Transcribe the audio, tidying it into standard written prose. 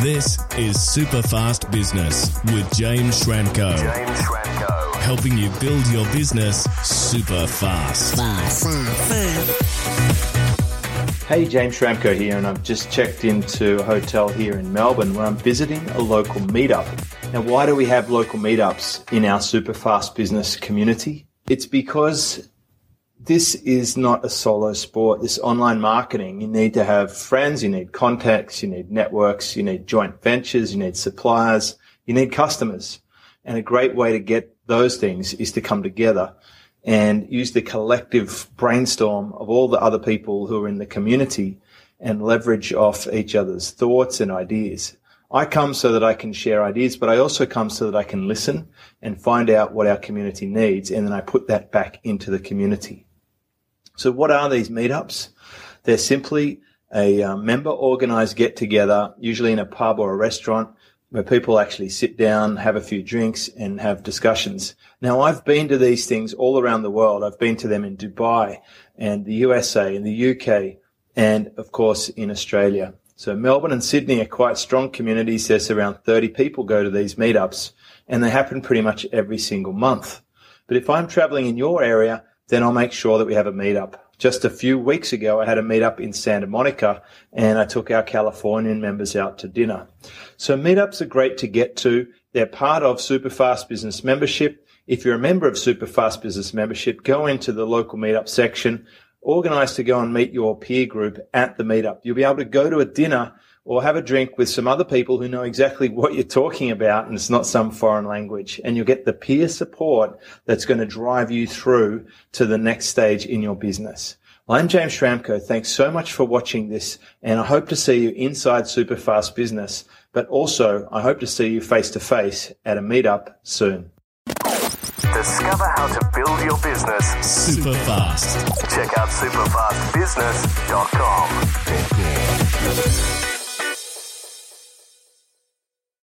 This is Superfast Business with James Schramko. Helping you build your business super fast. Hey, James Schramko here, and I've just checked into a hotel here in Melbourne where I'm visiting a local meetup. Now, why do we have local meetups in our Superfast Business community? It's because this is not a solo sport. This online marketing, you need to have friends, you need contacts, you need networks, you need joint ventures, you need suppliers, you need customers. And a great way to get those things is to come together and use the collective brainstorm of all the other people who are in the community and leverage off each other's thoughts and ideas. I come so that I can share ideas, but I also come so that I can listen and find out what our community needs, and then I put that back into the community. So what are these meetups? They're simply a member-organized get-together, usually in a pub or a restaurant, where people actually sit down, have a few drinks, and have discussions. Now, I've been to these things all around the world. I've been to them in Dubai and the USA and the UK and, of course, in Australia. So Melbourne and Sydney are quite strong communities. There's around 30 people go to these meetups, and they happen pretty much every single month. But if I'm traveling in your area, then I'll make sure that we have a meetup. Just a few weeks ago, I had a meetup in Santa Monica, and I took our Californian members out to dinner. So meetups are great to get to. They're part of Superfast Business membership. If you're a member of Superfast Business membership, go into the local meetup section, organize to go and meet your peer group at the meetup. You'll be able to go to a dinner or have a drink with some other people who know exactly what you're talking about, and it's not some foreign language. And you'll get the peer support that's going to drive you through to the next stage in your business. Well, I'm James Schramko. Thanks so much for watching this, and I hope to see you inside Superfast Business, but also I hope to see you face-to-face at a meetup soon. Discover how to build your business super fast. Check out superfastbusiness.com.